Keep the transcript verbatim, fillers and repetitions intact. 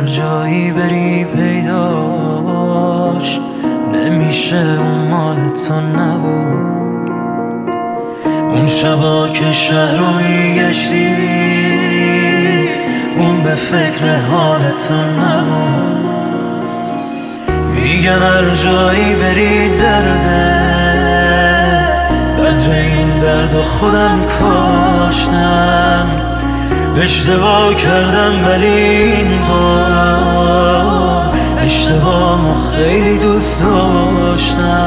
هر جایی بری پیداش نمیشه، اون مال تو نبود. اون شبا که شهر رو میگشتی اون به فکر حال تو نبود. میگن هر جایی بری درده، بذر این درد و خودم کاشتم. اشتباه کردم ولی این بار اشتباهمو خیلی دوست داشتم.